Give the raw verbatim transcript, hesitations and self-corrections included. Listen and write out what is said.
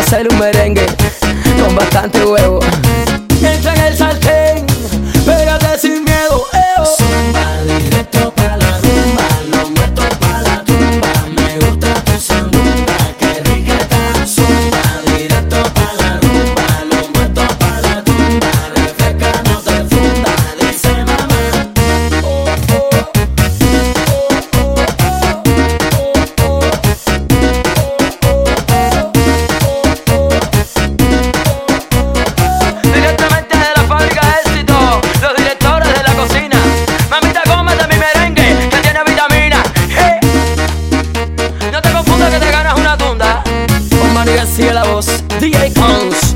hacer un merengue con bastante huevo. Entra en el sartén, pégate sin miedo, eo. Zumba directo pa' la rumba, los muertos pa' la tumba. Me gusta tu sandunga, que rica está. Zumba directo pa' la rumba, los muertos pa' la tumba. Refresca, no te funda, dice mamá. Oh, oh, oh, oh, oh, oh, oh, oh. Directamente de la fábrica de éxito, los directores de la cocina. Mamita, cómete mi merengue, que tiene vitamina. Hey. No te confundas que te ganas una tunda. Con Manny García la voz, D J Cons.